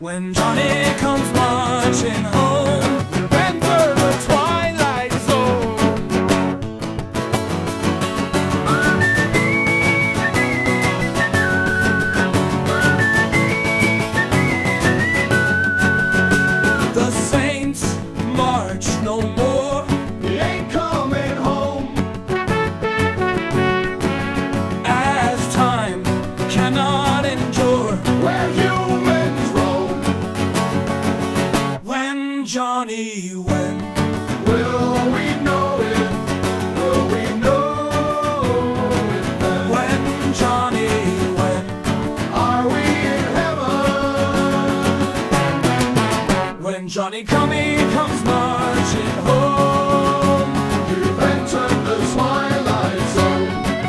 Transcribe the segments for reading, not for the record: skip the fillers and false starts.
When Johnny comes marching home, enter the twilight zone. the saints march no more. He ain't coming home. As time cannot endure, Where humans roam. when Johnny, when Will we know it? Will we know it then? when Johnny, when Are we in heaven? when Johnny comes marching home. You've entered the twilight zone.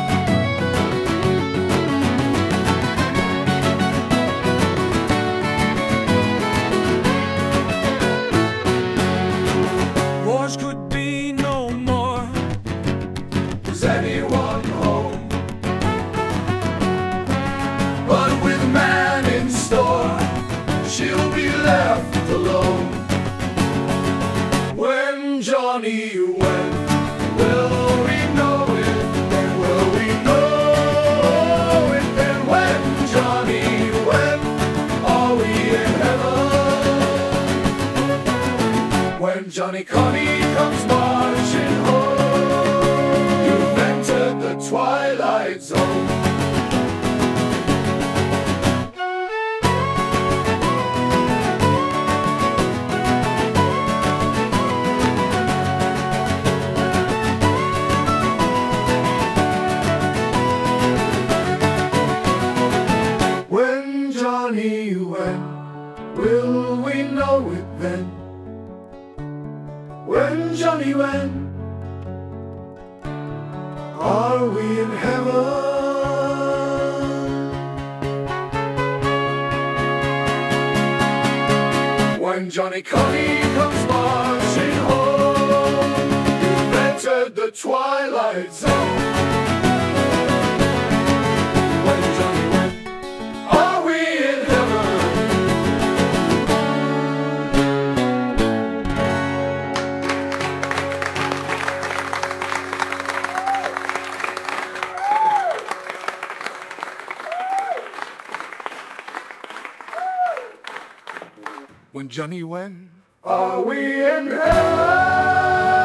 Wars could be no more. Is anyone home? But with man in store, she'll be left alone. When Johnny, when will we know it? Then will we know it? Then when Johnny, when are we in heaven? When Johnny Connie comes marching home, you've entered the twilight zone. When Johnny, when will we know it then? When Johnny, when are we in heaven? When Johnny Connie comes marching home, you've entered the twilight zone. When Johnny, when are we in heaven? When Johnny, when are we in heaven?